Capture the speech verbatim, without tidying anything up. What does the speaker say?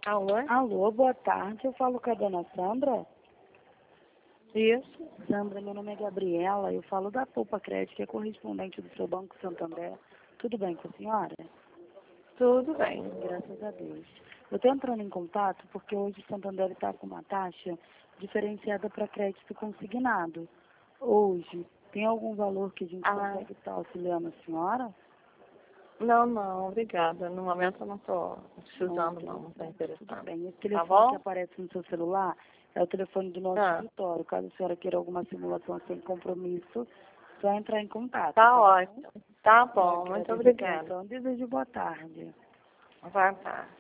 Alô? Alô, boa tarde. Eu falo com a dona Sandra. Isso. Sandra, meu nome é Gabriela. Eu falo da Poupa Crédito, que é correspondente do seu Banco Santander. Tudo bem com a senhora? Tudo bem. Graças a Deus. Eu estou entrando em contato porque hoje o Santander está com uma taxa diferenciada para crédito consignado. Hoje, tem algum valor que a gente Ah. consegue estar auxiliando a senhora? Não, não, obrigada. No momento eu não estou precisando, Não, não, não estou Tudo interessada. bem. Esse Tá telefone que bom? aparece no seu celular é o telefone do nosso Ah. escritório. Caso a senhora queira alguma simulação sem compromisso, só entrar em contato. Tá bom? ótimo. Tá bom, Eu muito agradeço a obrigada. atenção. Desejo boa tarde. Boa tarde.